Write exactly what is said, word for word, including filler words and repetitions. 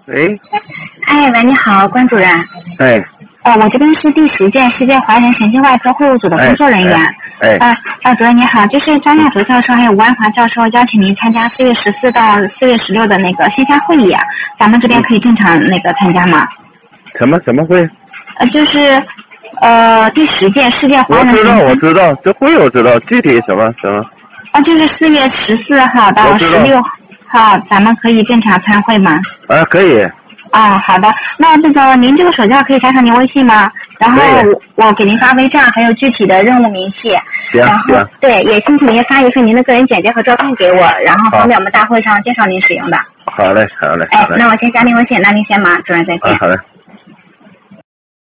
喂， 哎，喂，你好，关主任。 哎， 呃，我这边是第十届世界华人神经外科会务组的工作人员。 哎， 啊、呃，主任你好，就是张亚竹教授还有吴安华教授邀请您参加四月十四到四月十六的那个线下会议，咱们这边可以正常那个参加吗？ 什么什么会？ 呃，就是呃第十届世界华人我知道， 神经我知道，这会我知道，具体什么什么？ 啊，就是四月十四号到十六号，咱们可以正常参会吗？ 啊，可以。 啊，好的。那这个您这个手机可以加上您微信吗？然后我我给您发微站，还有具体的任务明细。 行然后行。 对，也请请您发一份您的个人简介和照片给我，然后方便我们大会上介绍您使用的。 好嘞，好嘞。 哎，那我先加您微信，那您先忙，主任再见。 啊，好嘞。